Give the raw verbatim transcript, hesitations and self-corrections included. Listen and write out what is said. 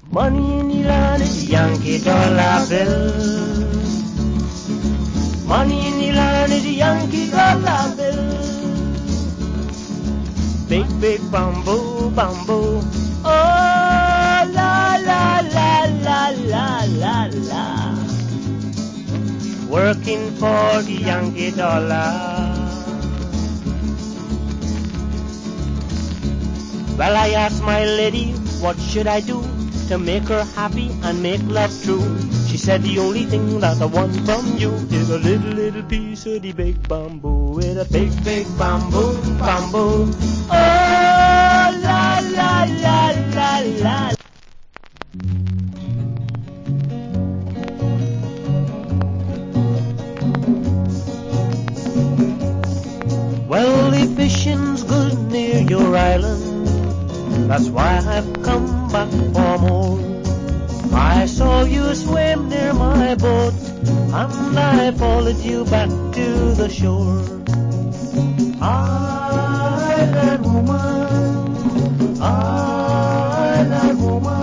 Money in the land is Yankee dollar bill. Money in the land is Yankee dollar bill. Big, big bamboo, bamboo. Oh, la, la, la, la, la, la, la. Working for the Yankee dollar. Well, I asked my lady, what should I do to make her happy and make love true? She said, the only thing that I want from you is a little, little piece of the big bamboo. With a big, big bamboo, bamboo. Oh, la, la, la, la, la. Well, the fishing's good near your island. That's why I've come back for more. I saw you swim near my boat, and I followed you back to the shore. Island woman, island woman.